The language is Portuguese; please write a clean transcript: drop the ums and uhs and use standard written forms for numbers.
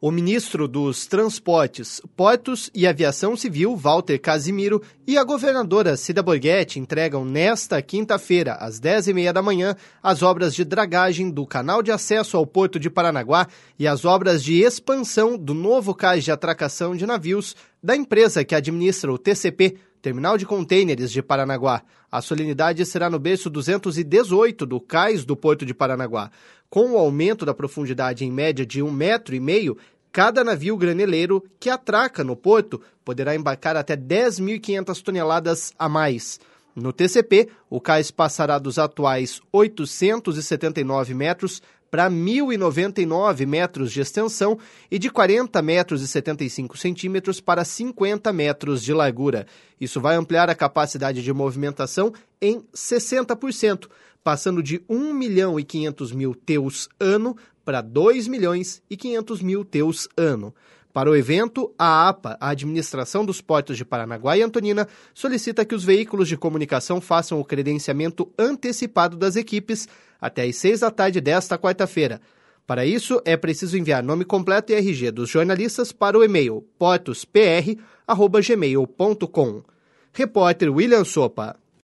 O ministro dos Transportes, Portos e Aviação Civil, Walter Casimiro, e a governadora Cida Borghetti entregam nesta quinta-feira, às 10h30 da manhã, as obras de dragagem do canal de acesso ao Porto de Paranaguá e as obras de expansão do novo cais de atracação de navios da empresa que administra o TCP, Terminal de Contêineres de Paranaguá. A solenidade será no berço 218 do cais do Porto de Paranaguá. Com o aumento da profundidade em média de 1,5 m, cada navio graneleiro que atraca no porto poderá embarcar até 10.500 toneladas a mais. No TCP, o cais passará dos atuais 879 metros para 1.099 metros de extensão e de 40 metros e 75 centímetros para 50 metros de largura. Isso vai ampliar a capacidade de movimentação em 60%, passando de 1.500.000 TEUs ano para 2.500.000 TEUs ano. Para o evento, a APA, a Administração dos Portos de Paranaguá e Antonina, solicita que os veículos de comunicação façam o credenciamento antecipado das equipes até às 6h desta quarta-feira. Para isso, é preciso enviar nome completo e RG dos jornalistas para o e-mail portospr@gmail.com. Repórter William Sopa.